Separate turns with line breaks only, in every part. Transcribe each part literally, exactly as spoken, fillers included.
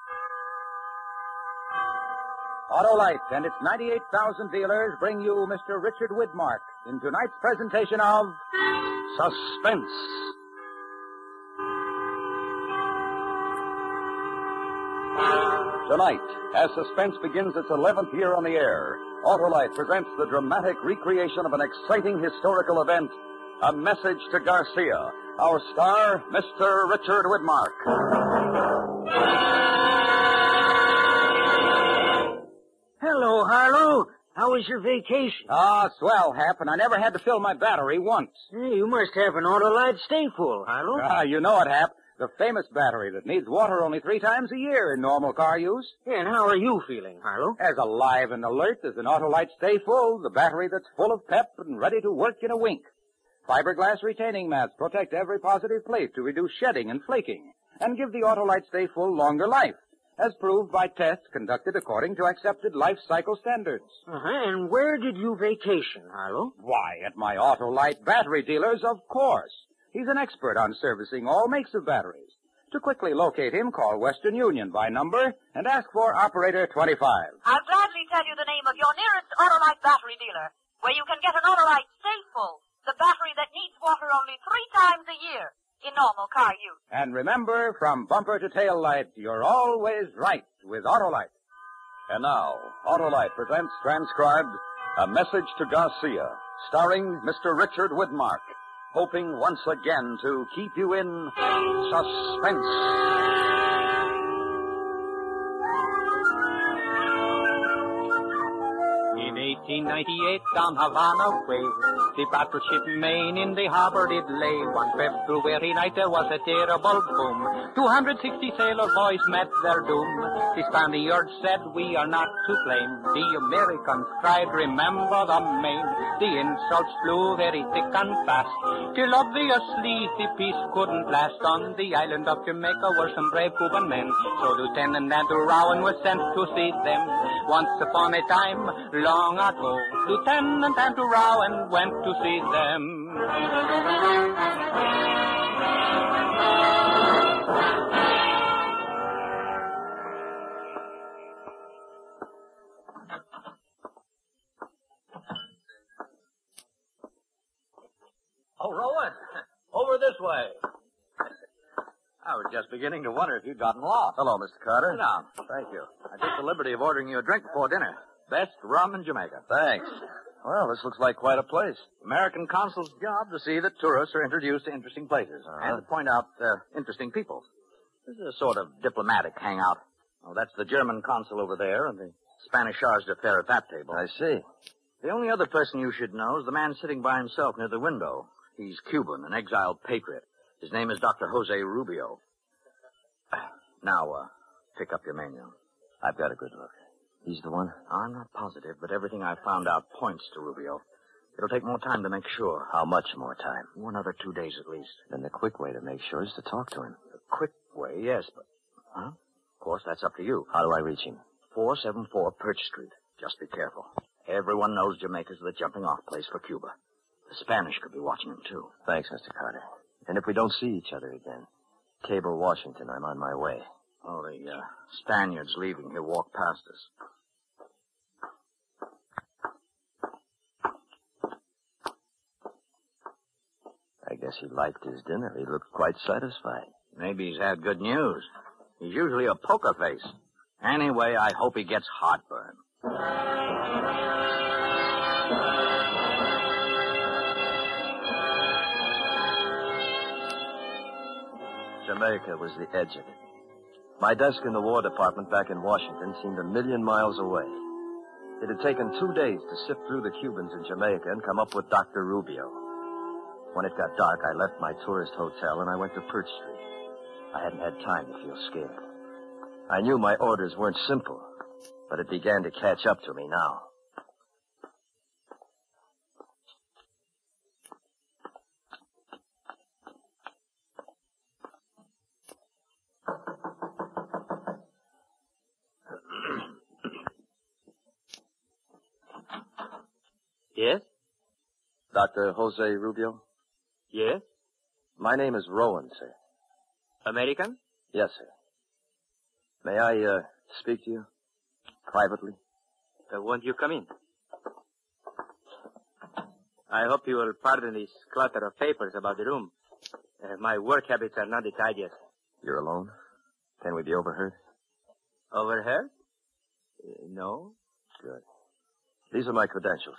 Autolite and its ninety-eight thousand dealers bring you Mister Richard Widmark in tonight's presentation of Suspense. Tonight, as Suspense begins its eleventh year on the air, Autolite presents the dramatic recreation of an exciting historical event, A Message to Garcia. Our star, Mister Richard Widmark.
Hello, Harlow. How was your vacation?
Ah, swell, Hap, and I never had to fill my battery once.
Hey, you must have an Autolite stay full, Harlow.
Ah, you know it, Hap. The famous battery that needs water only three times a year in normal car use.
And how are you feeling, Harlow?
As alive and alert as an Autolite Stay Full, the battery that's full of pep and ready to work in a wink. Fiberglass retaining mats protect every positive plate to reduce shedding and flaking and give the Autolite Stay Full longer life, as proved by tests conducted according to accepted life cycle standards.
Uh-huh. And where did you vacation, Harlow?
Why, at my Autolite battery dealers, of course. He's an expert on servicing all makes of batteries. To quickly locate him, call Western Union by number and ask for Operator twenty-five.
I'll gladly tell you the name of your nearest Autolite battery dealer, where you can get an Autolite Stay Full, the battery that needs water only three times a year in normal car use.
And remember, from bumper to tail light, you're always right with Autolite. And now, Autolite presents transcribed A Message to Garcia, starring Mister Richard Widmark, hoping once again to keep you in suspense.
In eighteen ninety-eight, down Havana way, the battleship Maine in the harbor did lay. One February night there was a terrible boom. two hundred sixty sailor boys met their doom. The Spaniards said, we are not to blame. The Americans cried, remember the Maine. The insults flew very thick and fast, till obviously the peace couldn't last. On the island of Jamaica were some brave Cuban men, so Lieutenant Andrew Rowan was sent to see them. Once upon a time, long ago, Lieutenant Andrew Rowan went to see them.
Oh, Rowan, over this way. I was just beginning to wonder if you'd gotten lost.
Hello, Mister Carter.
Sit down. Thank you. I took the liberty of ordering you a drink before dinner. Best rum in Jamaica.
Thanks. Well, this looks like quite a place.
American consul's job to see that tourists are introduced to interesting places
Uh-huh.
and to point out uh, interesting people. This is a sort of diplomatic hangout. Oh, that's the German consul over there and the Spanish charge d'affaires at that table.
I see.
The only other person you should know is the man sitting by himself near the window. He's Cuban, an exiled patriot. His name is Doctor Jose Rubio. Now, uh, pick up your menu.
I've got a good look. He's the one?
I'm not positive, but everything I've found out points to Rubio. It'll take more time to make sure.
How much more time?
Another two days at least.
Then the quick way to make sure is to talk to him.
The quick way, yes, but... Huh? Of course, that's up to you.
How do I reach him?
four seven four Perch Street. Just be careful. Everyone knows Jamaica's the jumping-off place for Cuba. The Spanish could be watching him, too.
Thanks, Mister Carter. And if we don't see each other again, cable Washington, I'm on my way.
Oh, the uh, Spaniard's leaving. He'll walk past us.
I guess he liked his dinner. He looked quite satisfied.
Maybe he's had good news. He's usually a poker face. Anyway, I hope he gets heartburn.
Jamaica was the edge of it. My desk in the War Department back in Washington seemed a million miles away. It had taken two days to sift through the Cubans in Jamaica and come up with Doctor Rubio. When it got dark, I left my tourist hotel and I went to Perch Street. I hadn't had time to feel scared. I knew my orders weren't simple, but it began to catch up to me now.
Yes?
Doctor Jose Rubio?
Yes?
My name is Rowan, sir.
American?
Yes, sir. May I, uh, speak to you? Privately?
Uh, won't you come in? I hope you will pardon this clutter of papers about the room. Uh, my work habits are not the tidiest.
You're alone? Can we be overheard?
Overheard? Uh, no.
Good. These are my credentials.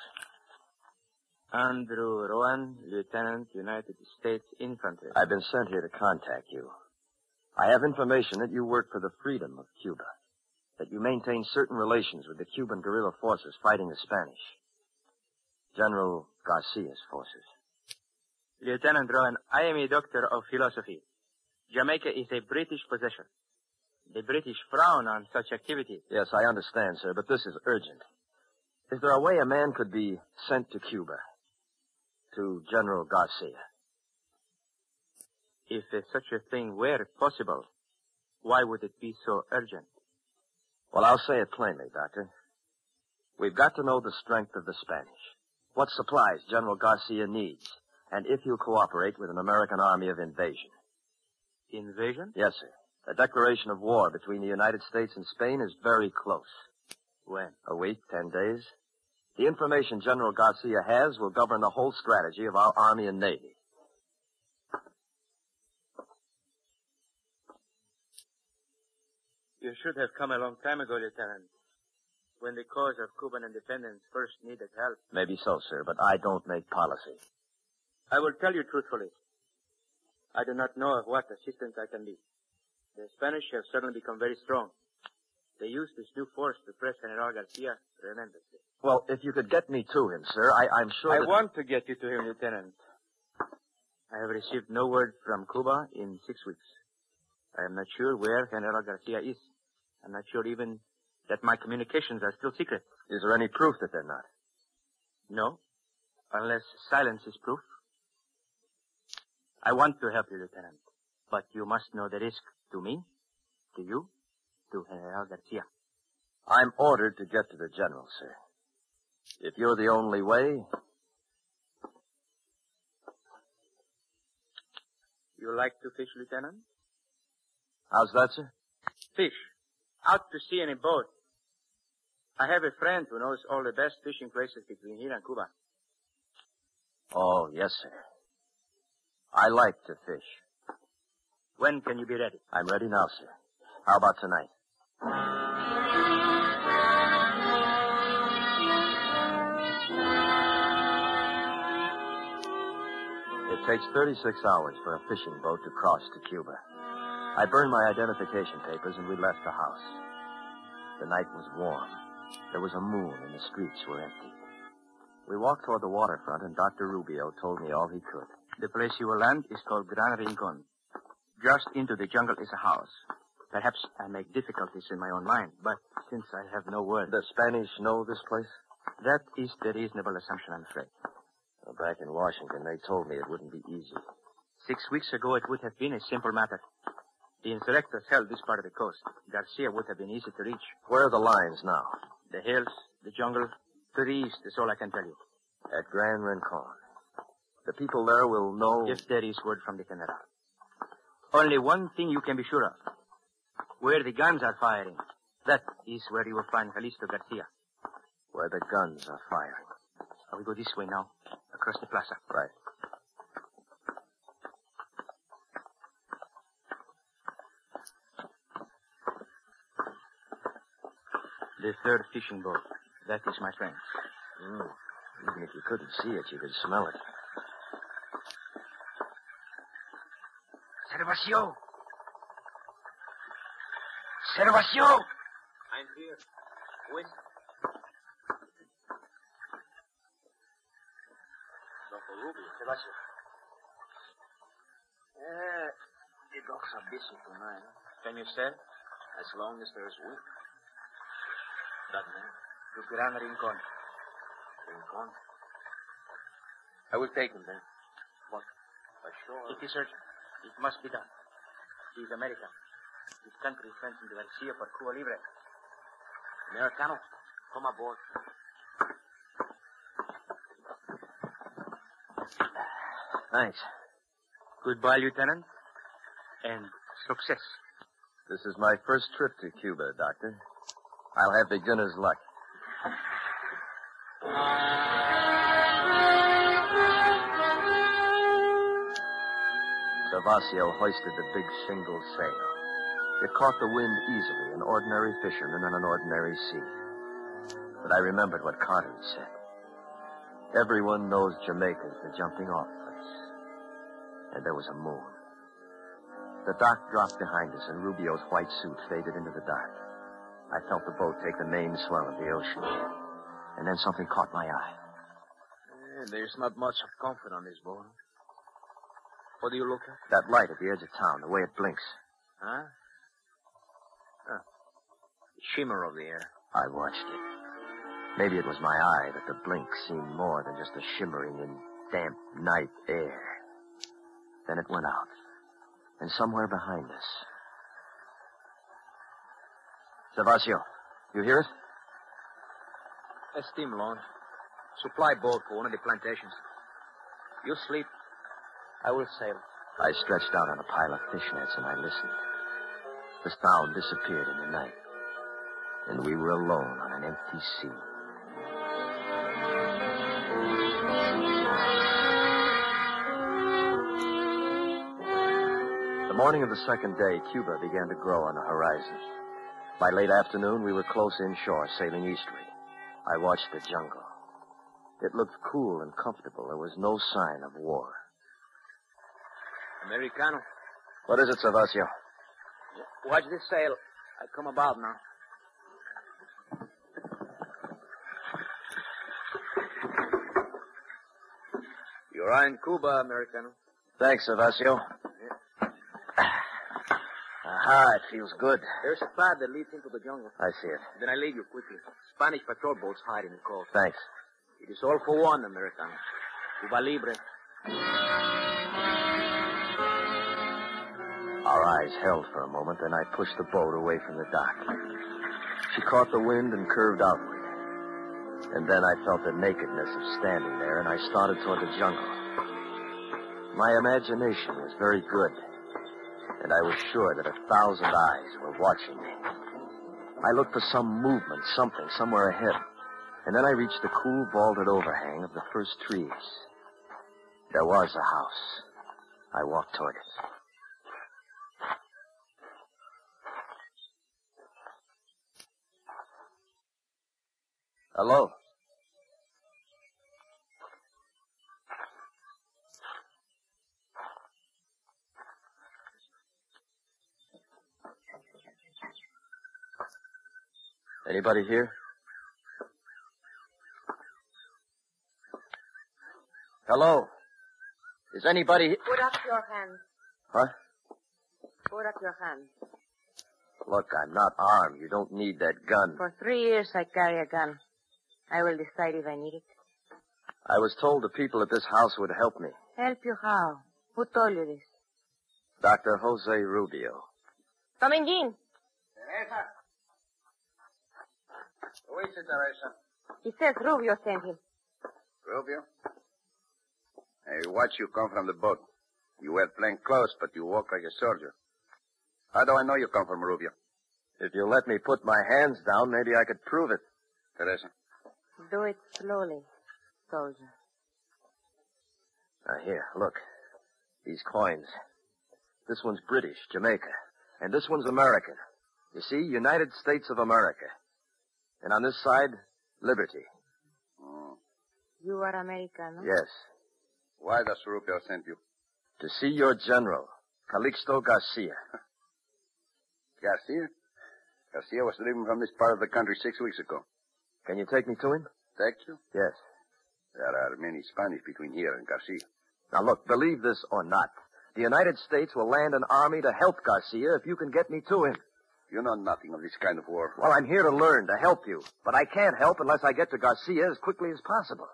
Andrew Rowan, Lieutenant, United States Infantry.
I've been sent here to contact you. I have information that you work for the freedom of Cuba, that you maintain certain relations with the Cuban guerrilla forces fighting the Spanish. General Garcia's forces.
Lieutenant Rowan, I am a doctor of philosophy. Jamaica is a British possession. The British frown on such activities.
Yes, I understand, sir, but this is urgent. Is there a way a man could be sent to Cuba? To General Garcia?
If uh, such a thing were possible, why would it be so urgent?
Well, I'll say it plainly, Doctor. We've got to know the strength of the Spanish. What supplies General Garcia needs, and if he'll cooperate with an American army of invasion.
Invasion?
Yes, sir. A declaration of war between the United States and Spain is very close.
When?
A week, ten days. The information General Garcia has will govern the whole strategy of our Army and Navy.
You should have come a long time ago, Lieutenant, when the cause of Cuban independence first needed help.
Maybe so, sir, but I don't make policy.
I will tell you truthfully. I do not know of what assistance I can be. The Spanish have suddenly become very strong. They use this new force to press General Garcia tremendously.
Well, if you could get me to him, sir, I, I'm sure
I
that...
want to get you to him, Lieutenant. I have received no word from Cuba in six weeks. I am not sure where General Garcia is. I'm not sure even that my communications are still secret.
Is there any proof that they're not?
No, unless silence is proof. I want to help you, Lieutenant, but you must know the risk to me, to you, to General Garcia.
I'm ordered to get to the general, sir. If you're the only way...
You like to fish, Lieutenant?
How's that, sir?
Fish. Out to sea in a boat. I have a friend who knows all the best fishing places between here and Cuba.
Oh, yes, sir. I like to fish.
When can you be ready?
I'm ready now, sir. How about tonight? It takes thirty-six hours for a fishing boat to cross to Cuba. I burned my identification papers and we left the house. The night was warm. There was a moon and the streets were empty. We walked toward the waterfront and Doctor Rubio told me all he could.
The place you will land is called Gran Rincon. Just into the jungle is a house. Perhaps I make difficulties in my own mind, but since I have no word...
The Spanish know this place?
That is the reasonable assumption, I'm afraid.
Well, back in Washington, they told me it wouldn't be easy.
Six weeks ago, it would have been a simple matter. The insurrectors held this part of the coast. Garcia would have been easy to reach.
Where are the lines now?
The hills, the jungle, to the east is all I can tell you.
At Gran Rincon. The people there will know...
If there is word from the General. Only one thing you can be sure of. Where the guns are firing, that is where you will find Jalisco Garcia.
Where the guns are firing.
I will go this way now, across the plaza.
Right.
The third fishing boat. That is my friend.
Mm. Even if you couldn't see it, you could smell it.
Servacio! Servacio!
I'm here. Wait. Doctor Rubio, Servacio.
Uh, the dogs are busy tonight.
Can you say?
As long as there's wind.
That man. To Gran Rincon.
Rincon?
I will take him then.
What? For sure.
It is urgent. It must be done. He is American. His country sends him to Garcia for Cuba Libre.
Americano, come aboard.
Thanks.
Goodbye, Lieutenant. And success.
This is my first trip to Cuba, Doctor. I'll have beginner's luck. Servacio hoisted the big single sail. It caught the wind easily, an ordinary fisherman in an ordinary sea. But I remembered what Carter had said. Everyone knows Jamaica's the jumping off place. And there was a moon. The dock dropped behind us, and Rubio's white suit faded into the dark. I felt the boat take the main swell of the ocean. And then something caught my eye.
Eh, there's not much of comfort on this boat. What do you look at?
That light at the edge of town, the way it blinks.
Huh? Huh. The shimmer of the air.
I watched it. Maybe it was my eye, but the blink seemed more than just a shimmering in damp night air. Then it went out. And somewhere behind us. Servacio, you hear it?
A steam launch. Supply boat for one of the plantations. You sleep. I will sail.
I stretched out on a pile of fish nets and I listened. The sound disappeared in the night. And we were alone on an empty sea. The morning of the second day, Cuba began to grow on the horizon. By late afternoon, we were close inshore, sailing eastward. I watched the jungle. It looked cool and comfortable. There was no sign of war.
Americano.
What is it, Servacio?
Watch this sail. I come about now. You're in Cuba, Americano.
Thanks, Servacio. Aha, it feels good.
There's a path that leads into the jungle.
I see it.
Then I leave you quickly. Spanish patrol boats hide in the coast.
Thanks.
It is all for one, Americano. Cuba Libre.
Our eyes held for a moment, then I pushed the boat away from the dock. She caught the wind and curved outward. And then I felt the nakedness of standing there, and I started toward the jungle. My imagination was very good, and I was sure that a thousand eyes were watching me. I looked for some movement, something, somewhere ahead, and then I reached the cool, vaulted overhang of the first trees. There was a house. I walked toward it. Hello? Anybody here? Hello? Is anybody here?
Put up your hands.
Huh?
Put up your hands.
Look, I'm not armed. You don't need that gun.
For three years I carry a gun. I will decide if I need it.
I was told the people at this house would help me.
Help you how? Who told you this?
Doctor Jose Rubio.
Come in, Jean.
Teresa. Who is it, Teresa?
He says Rubio sent him.
Rubio? I watch you come from the boat. You wear plain clothes, but you walk like a soldier. How do I know you come from Rubio?
If you'll let me put my hands down, maybe I could prove it.
Teresa.
Do it slowly, soldier.
Now, here, look. These coins. This one's British, Jamaica. And this one's American. You see, United States of America. And on this side, Liberty.
Oh.
You are American, no?
Yes.
Why does Rubio send you?
To see your general, Calixto Garcia.
Garcia? Garcia was driven from this part of the country six weeks ago.
Can you take me to him?
Take you?
Yes.
There are many Spanish between here and Garcia.
Now, look, believe this or not, the United States will land an army to help Garcia if you can get me to him.
You know nothing of this kind of war.
Well, I'm here to learn, to help you. But I can't help unless I get to Garcia as quickly as possible.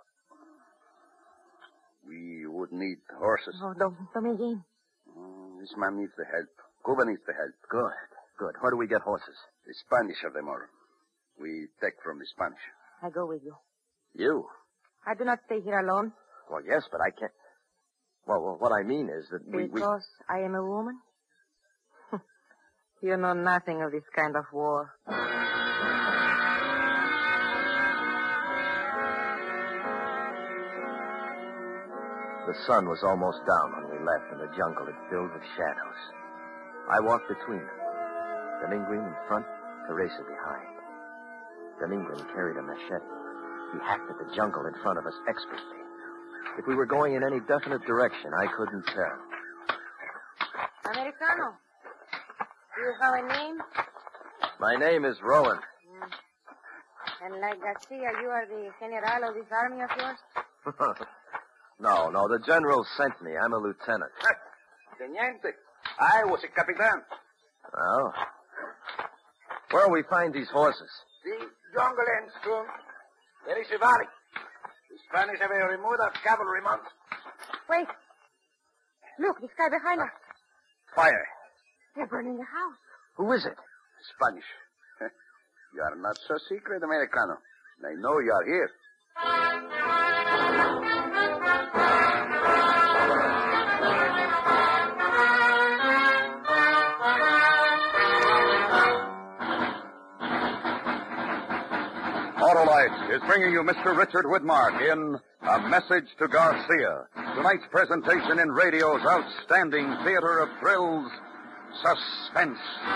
We would need horses.
Oh, don't, don't Jean.
Oh, this man needs the help. Cuba needs the help.
Good, good. Where do we get horses?
The Spanish have them all. We take from the Spanish.
I go with you.
You?
I do not stay here alone.
Well, yes, but I can't. Well, well what I mean is that we...
Because
we...
I am a woman? You know nothing of this kind of war.
The sun was almost down when we left, and the jungle had filled with shadows. I walked between them. Dominguez in front, Teresa behind. Dominguez carried a machete. He hacked at the jungle in front of us expertly. If we were going in any definite direction, I couldn't tell.
Americano, do you have a name?
My name is Rowan.
Mm. And like Garcia, you are the general of this army of yours?
No, no, the general sent me. I'm a lieutenant.
Teniente, I was a capitan.
Well, where'll we find these horses?
The jungle ends soon. There is a valley. The Spanish have a remote cavalry mount.
Wait. Look, this guy behind us.
Fire.
They're burning the house.
Who is it?
Spanish. You are not so secret, Americano. They know you are here.
Autolite is bringing you Mister Richard Widmark in A Message to Garcia. Tonight's presentation in radio's outstanding theater of thrills, Suspense.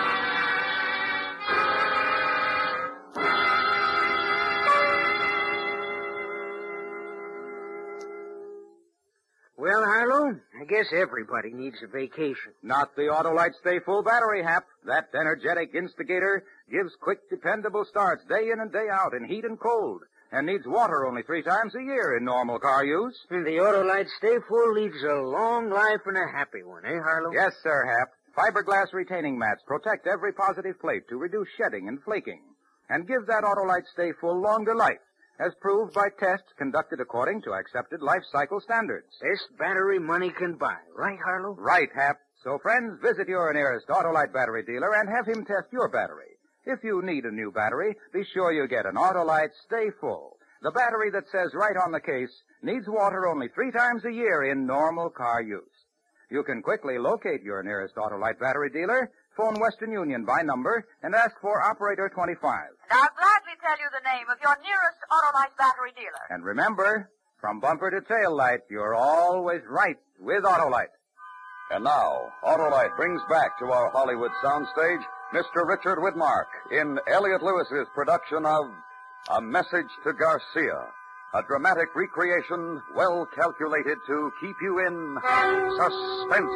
Well, Harlow, I guess everybody needs a vacation.
Not the Autolite Stay Full battery, Hap. That energetic instigator gives quick, dependable starts day in and day out in heat and cold, and needs water only three times a year in normal car use.
And the Autolite Stay Full leads a long life and a happy one, eh, Harlow?
Yes, sir, Hap. Fiberglass retaining mats protect every positive plate to reduce shedding and flaking, and give that Autolite Stay Full longer life, as proved by tests conducted according to accepted life cycle standards.
Best battery money can buy, right, Harlow?
Right, Hap. So, friends, visit your nearest Autolite battery dealer and have him test your battery. If you need a new battery, be sure you get an Autolite Stay Full. The battery that says right on the case, needs water only three times a year in normal car use. You can quickly locate your nearest Autolite battery dealer, phone Western Union by number, and ask for Operator twenty-five.
And I'll gladly tell you the name of your nearest Autolite battery dealer.
And remember, from bumper to tail light, you're always right with Autolite.
And now, Autolite brings back to our Hollywood soundstage Mister Richard Widmark in Elliot Lewis's production of A Message to Garcia, a dramatic recreation well calculated to keep you in suspense.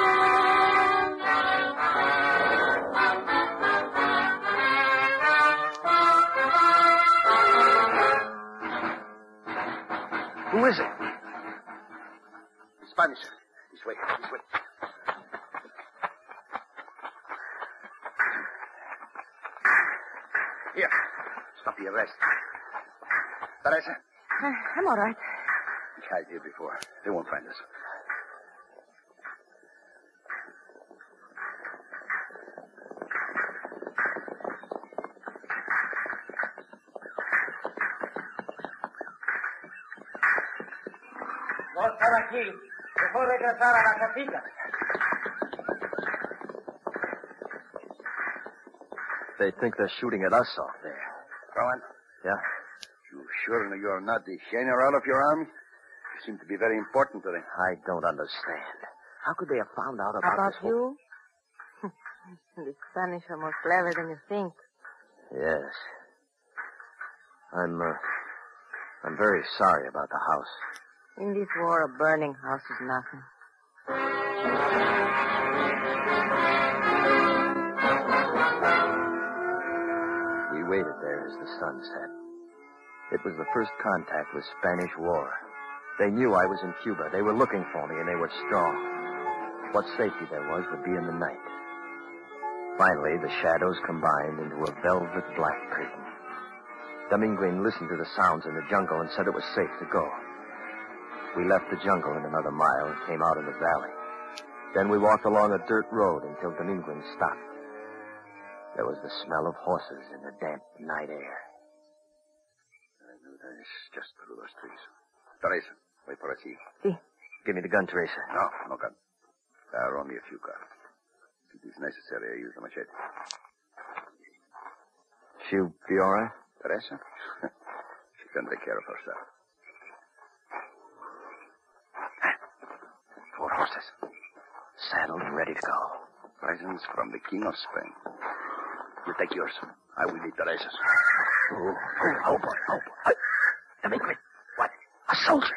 Who is it?
Spanish. This way, this way. Here. Stop the arrest. Teresa?
Uh, I'm all right.
We hide here before. They won't find us.
No estar aquí. Mejor regresar a la casita.
They think they're shooting at us off there.
Rowan?
Yeah?
You sure you're not the general of your army? You seem to be very important to them.
I don't understand. How could they have found out about,
About
this whole-
you? The Spanish are more clever than you think.
Yes. I'm, uh, I'm very sorry about the house.
In this war, a burning house is nothing.
We waited there as the sun set. It was the first contact with Spanish war. They knew I was in Cuba. They were looking for me, and they were strong. What safety there was would be in the night. Finally, the shadows combined into a velvet black curtain. Dominguez listened to the sounds in the jungle and said it was safe to go. We left the jungle in another mile and came out in the valley. Then we walked along a dirt road until Dominguez stopped. There was the smell of horses in the damp night air.
I knew that is just through those trees. Teresa, wait for us here.
See.
Give me the gun, Teresa.
No, no gun. There are only a few cars. it is necessary, I use the machete.
She'll be all right?
Teresa? She can take care of herself.
Four horses. Saddled and ready to go.
Presents from the King of Spain. You take yours. I will lead Teresa's.
Oh, oh, oh, boy, oh, boy. Let me quit. What? A soldier.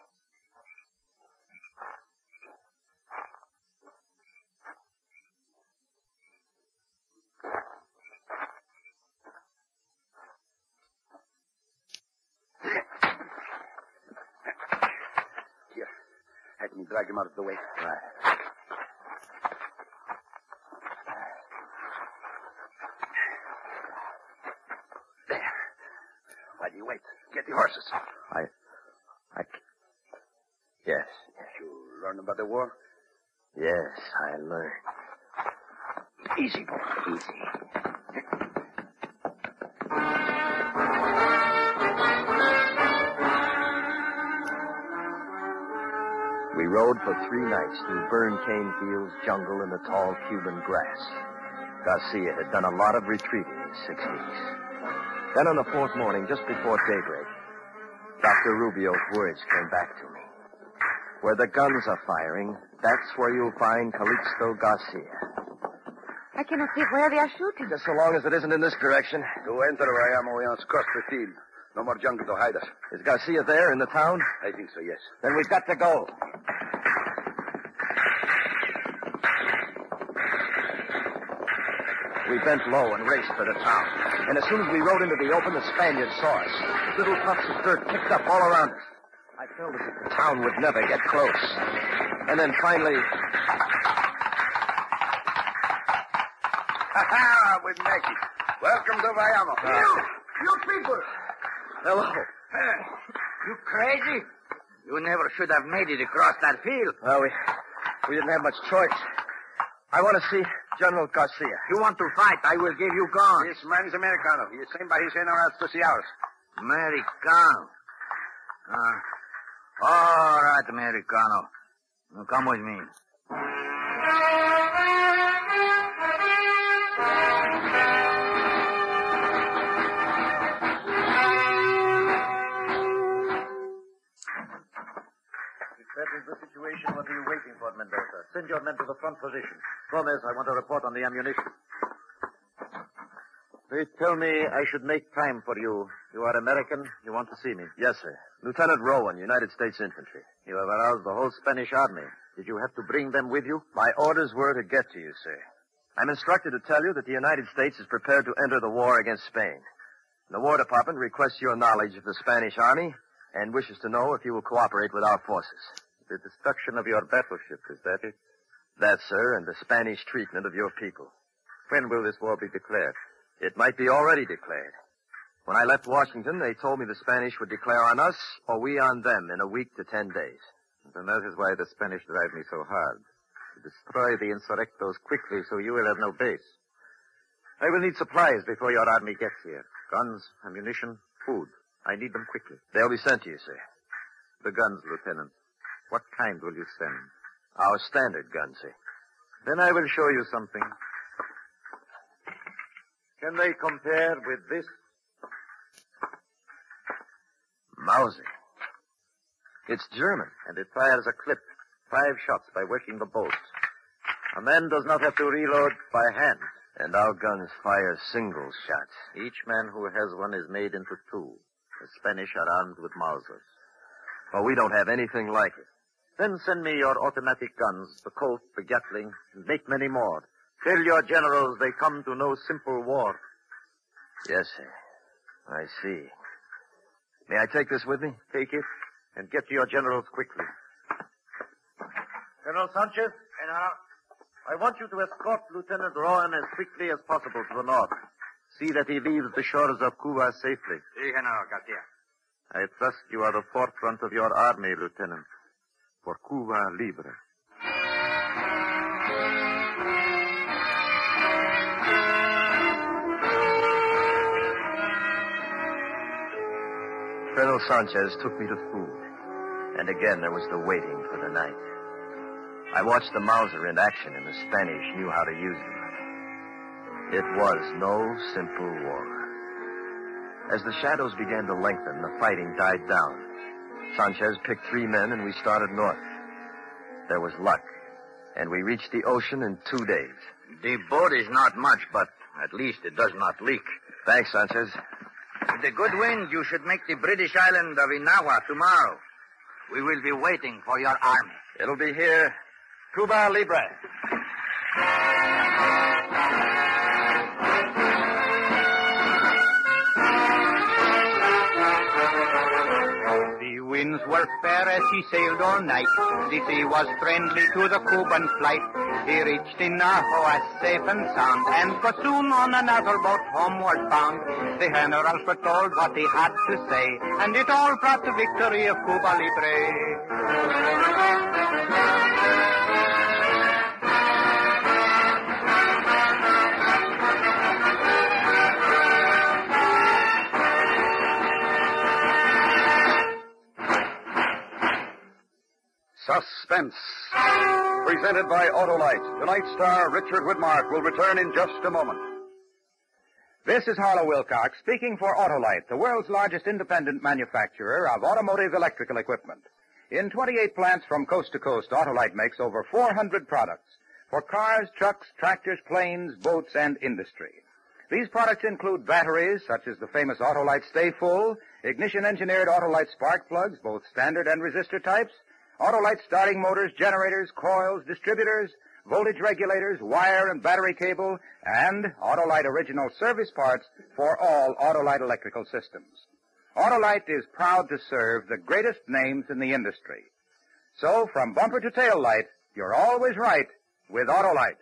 Here. Help me drag him out of the way.
Right.
While you wait, get the horses.
I... I... Yes.
You learn about the war?
Yes, I learned. Easy, boy, easy. We rode for three nights through burned cane fields, jungle, and the tall Cuban grass. Garcia had done a lot of retreating in six weeks. Then on the fourth morning, just before daybreak, Doctor Rubio's words came back to me. Where the guns are firing, that's where you'll find Calixto Garcia.
I cannot see where they are shooting.
Just so long as it isn't in this direction.
To enter Bayamo, we must cross the field. No more jungle to hide us.
Is Garcia there in the town?
I think so, yes.
Then we've got to go. We bent low and raced for the town. And as soon as we rode into the open, the Spaniards saw us. Little puffs of dirt kicked up all around us. I felt as if the town would never get close. And then finally...
Ha-ha! We make it. Welcome to Bayamo.
You! You people!
Hello.
You crazy? You never should have made it across that field.
Well, we, we didn't have much choice. I want to see General Garcia.
You want to fight, I will give you guns.
This man is Americano. He is sent by his generals to see ours.
Americano. Uh, all right, Americano. Now come with me.
That is the situation. What are you waiting for, Mendoza? Send your men to the front position. Gomez, I want a report on the ammunition. They tell me I should make time for you. You are American. You want to see me.
Yes, sir. Lieutenant Rowan, United States Infantry.
You have aroused the whole Spanish army. Did you have to bring them with you?
My orders were to get to you, sir. I'm instructed to tell you that the United States is prepared to enter the war against Spain. The War Department requests your knowledge of the Spanish army and wishes to know if you will cooperate with our forces.
The destruction of your battleship, is that it?
That, sir, and the Spanish treatment of your people.
When will this war be declared?
It might be already declared. When I left Washington, they told me the Spanish would declare on us or we on them in a week to ten days.
And that is why the Spanish drive me so hard. To destroy the insurrectos quickly so you will have no base. I will need supplies before your army gets here. Guns, ammunition, food. I need them quickly.
They'll be sent to you, sir.
The guns, Lieutenant. What kind will you send?
Our standard guns, sir.
Then I will show you something. Can they compare with this?
Mauser. It's German.
And it fires a clip. Five shots by working the bolts. A man does not have to reload by hand.
And our guns fire single shots.
Each man who has one is made into two. The Spanish are armed with Mausers.
Well, we don't have anything like it.
Then send me your automatic guns, the Colt, the Gatling, and make many more. Tell your generals they come to no simple war.
Yes, sir. I see. May I take this with me?
Take it, and get to your generals quickly. General Sanchez? General? I want you to escort Lieutenant Rowan as quickly as possible to the north. See that he leaves the shores of Cuba safely.
Si, General Garcia.
I trust you are the forefront of your army, Lieutenant. For Cuba Libre.
Colonel Sanchez took me to food. And again there was the waiting for the night. I watched the Mauser in action, and the Spanish knew how to use them. It was no simple war. As the shadows began to lengthen, the fighting died down. Sanchez picked three men, and we started north. There was luck, and we reached the ocean in two days.
The boat is not much, but at least it does not leak.
Thanks, Sanchez.
With the good wind, you should make the British island of Inawa tomorrow. We will be waiting for your army.
It'll be here. Cuba Libre.
The winds were fair as he sailed all night. The sea was friendly to the Cuban flight. He reached Inahoa safe and sound, and was soon on another boat homeward bound. The generals were told what he had to say, and it all brought the victory of Cuba Libre.
Suspense. Presented by Autolite. Tonight's star, Richard Widmark, will return in just a moment.
This is Harlow Wilcox speaking for Autolite, the world's largest independent manufacturer of automotive electrical equipment. In twenty-eight plants from coast to coast, Autolite makes over four hundred products for cars, trucks, tractors, planes, boats, and industry. These products include batteries, such as the famous Autolite Stay Full, ignition-engineered Autolite spark plugs, both standard and resistor types, Autolite starting motors, generators, coils, distributors, voltage regulators, wire and battery cable, and Autolite original service parts for all Autolite electrical systems. Autolite is proud to serve the greatest names in the industry. So, from bumper to tail light, you're always right with Autolite.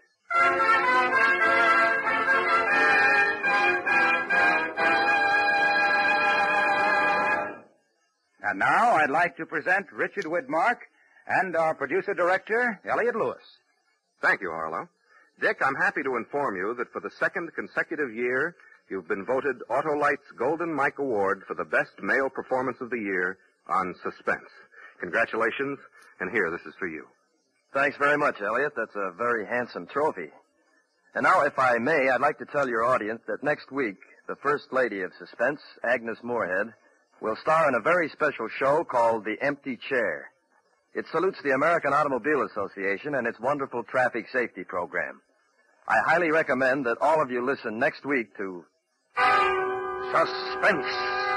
And now I'd like to present Richard Widmark and our producer-director, Elliot Lewis.
Thank you, Harlow. Dick, I'm happy to inform you that for the second consecutive year, you've been voted Autolite's Golden Mike Award for the best male performance of the year on Suspense. Congratulations, and here, this is for you.
Thanks very much, Elliot. That's a very handsome trophy. And now, if I may, I'd like to tell your audience that next week, the First Lady of Suspense, Agnes Moorehead, will star in a very special show called The Empty Chair. It salutes the American Automobile Association and its wonderful traffic safety program. I highly recommend that all of you listen next week to Suspense.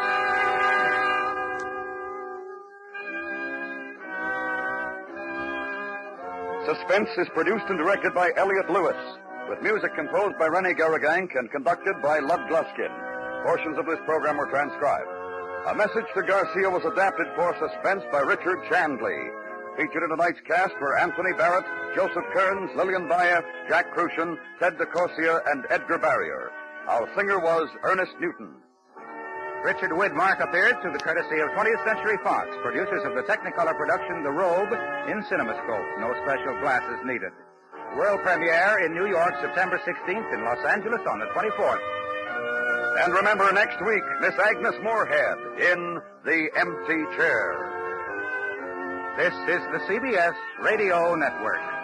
Suspense is produced and directed by Elliot Lewis, with music composed by Rennie Garrigank and conducted by Lud Gluskin. Portions of this program were transcribed. A Message to Garcia was adapted for Suspense by Richard Chandley. Featured in tonight's cast were Anthony Barrett, Joseph Kearns, Lillian Baeff, Jack Crucian, Ted DeCorsia, and Edgar Barrier. Our singer was Ernest Newton.
Richard Widmark appeared through the courtesy of twentieth Century Fox, producers of the Technicolor production The Robe in CinemaScope. No special glasses needed. World premiere in New York, September sixteenth, in Los Angeles on the twenty-fourth.
And remember, next week, Miss Agnes Moorehead in The Empty Chair.
This is the C B S Radio Network.